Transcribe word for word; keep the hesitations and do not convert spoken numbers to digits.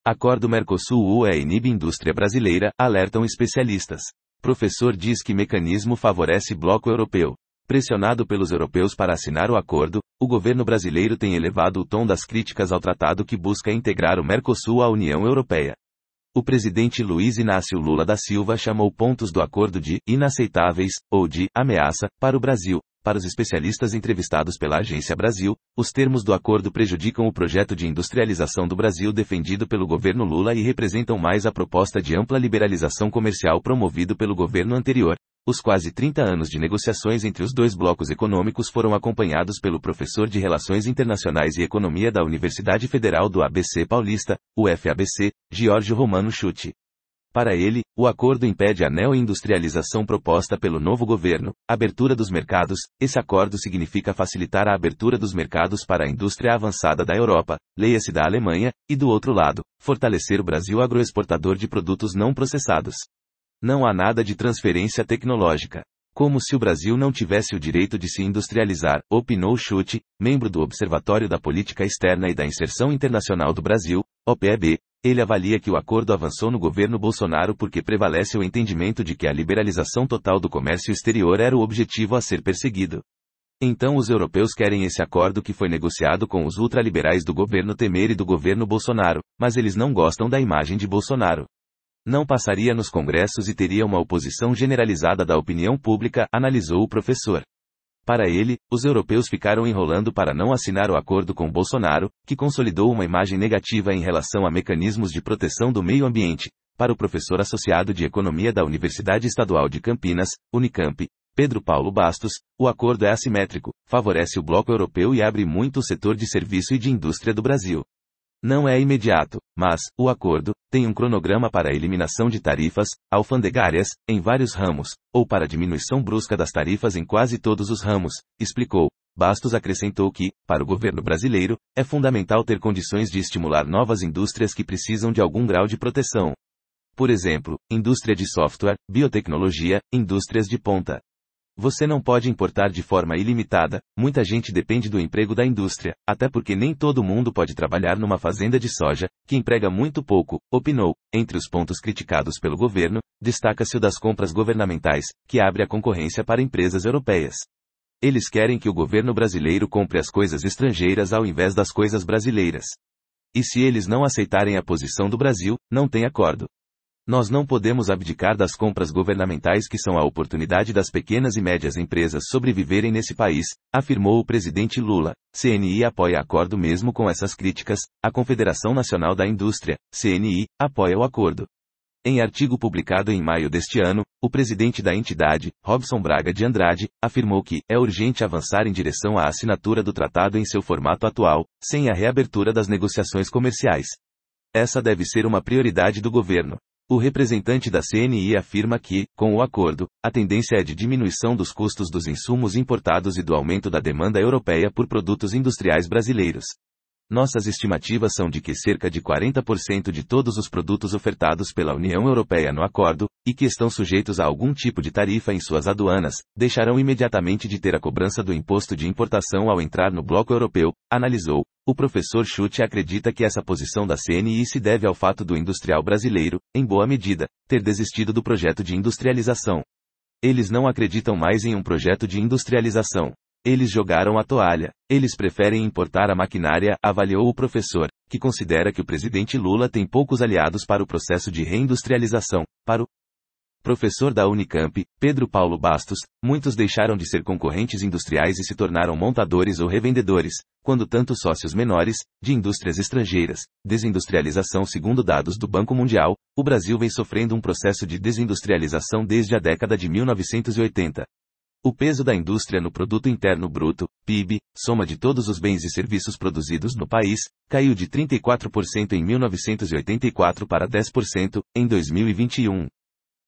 Acordo Mercosul-U E inibe indústria brasileira, alertam especialistas. Professor diz que mecanismo favorece bloco europeu. Pressionado pelos europeus para assinar o acordo, o governo brasileiro tem elevado o tom das críticas ao tratado que busca integrar o Mercosul à União Europeia. O presidente Luiz Inácio Lula da Silva chamou pontos do acordo de inaceitáveis, ou de ameaça, para o Brasil. Para os especialistas entrevistados pela Agência Brasil, os termos do acordo prejudicam o projeto de industrialização do Brasil defendido pelo governo Lula e representam mais a proposta de ampla liberalização comercial promovido pelo governo anterior. Os quase trinta anos de negociações entre os dois blocos econômicos foram acompanhados pelo professor de Relações Internacionais e Economia da Universidade Federal do A B C Paulista, U F A B C, Giorgio Romano Schutti. Para ele, o acordo impede a neoindustrialização proposta pelo novo governo, abertura dos mercados. Esse acordo significa facilitar a abertura dos mercados para a indústria avançada da Europa, leia-se da Alemanha, e do outro lado, fortalecer o Brasil agroexportador de produtos não processados. Não há nada de transferência tecnológica. Como se o Brasil não tivesse o direito de se industrializar, opinou Schutti, membro do Observatório da Política Externa e da Inserção Internacional do Brasil, O P E B. Ele avalia que o acordo avançou no governo Bolsonaro porque prevalece o entendimento de que a liberalização total do comércio exterior era o objetivo a ser perseguido. Então os europeus querem esse acordo que foi negociado com os ultraliberais do governo Temer e do governo Bolsonaro, mas eles não gostam da imagem de Bolsonaro. Não passaria nos congressos e teria uma oposição generalizada da opinião pública, analisou o professor. Para ele, os europeus ficaram enrolando para não assinar o acordo com Bolsonaro, que consolidou uma imagem negativa em relação a mecanismos de proteção do meio ambiente. Para o professor associado de Economia da Universidade Estadual de Campinas, Unicamp, Pedro Paulo Bastos, o acordo é assimétrico, favorece o bloco europeu e abre muito o setor de serviço e de indústria do Brasil. Não é imediato, mas, o acordo, tem um cronograma para a eliminação de tarifas alfandegárias, em vários ramos, ou para a diminuição brusca das tarifas em quase todos os ramos, explicou. Bastos acrescentou que, para o governo brasileiro, é fundamental ter condições de estimular novas indústrias que precisam de algum grau de proteção. Por exemplo, indústria de software, biotecnologia, indústrias de ponta. Você não pode importar de forma ilimitada, muita gente depende do emprego da indústria, até porque nem todo mundo pode trabalhar numa fazenda de soja, que emprega muito pouco, opinou. Entre os pontos criticados pelo governo, destaca-se o das compras governamentais, que abre a concorrência para empresas europeias. Eles querem que o governo brasileiro compre as coisas estrangeiras ao invés das coisas brasileiras. E se eles não aceitarem a posição do Brasil, não tem acordo. Nós não podemos abdicar das compras governamentais que são a oportunidade das pequenas e médias empresas sobreviverem nesse país, afirmou o presidente Lula. C N I apoia acordo mesmo com essas críticas. A Confederação Nacional da Indústria, C N I, apoia o acordo. Em artigo publicado em maio deste ano, o presidente da entidade, Robson Braga de Andrade, afirmou que é urgente avançar em direção à assinatura do tratado em seu formato atual, sem a reabertura das negociações comerciais. Essa deve ser uma prioridade do governo. O representante da C N I afirma que, com o acordo, a tendência é de diminuição dos custos dos insumos importados e do aumento da demanda europeia por produtos industriais brasileiros. Nossas estimativas são de que cerca de quarenta por cento de todos os produtos ofertados pela União Europeia no acordo, e que estão sujeitos a algum tipo de tarifa em suas aduanas, deixarão imediatamente de ter a cobrança do imposto de importação ao entrar no bloco europeu, analisou. O professor Schutti acredita que essa posição da C N I se deve ao fato do industrial brasileiro, em boa medida, ter desistido do projeto de industrialização. Eles não acreditam mais em um projeto de industrialização. Eles jogaram a toalha. Eles preferem importar a maquinária, avaliou o professor, que considera que o presidente Lula tem poucos aliados para o processo de reindustrialização. Para o professor da Unicamp, Pedro Paulo Bastos, muitos deixaram de ser concorrentes industriais e se tornaram montadores ou revendedores, quando tanto sócios menores, de indústrias estrangeiras. Desindustrialização. Segundo dados do Banco Mundial, o Brasil vem sofrendo um processo de desindustrialização desde a década de mil novecentos e oitenta. O peso da indústria no produto interno bruto, P I B, soma de todos os bens e serviços produzidos no país, caiu de trinta e quatro por cento em mil novecentos e oitenta e quatro para dez por cento em dois mil e vinte e um.